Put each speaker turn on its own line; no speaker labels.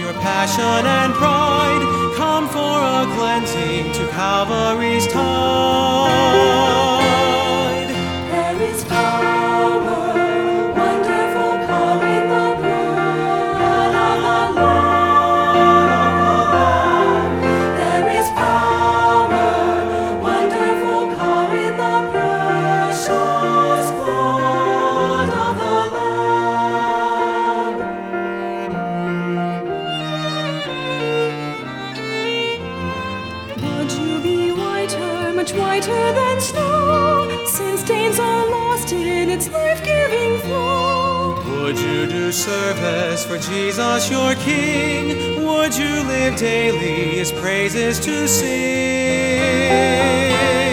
your passion and pride, come for a cleansing to Calvary's tide.
There is power, wonderful power in the blood of the Lamb. There is power, wonderful power in the precious blood of the Lamb. Would you be whiter, much whiter than snow? Sin stains are lost in its life-giving flow.
Would you do service for Jesus your King? Would you live daily his praises to sing?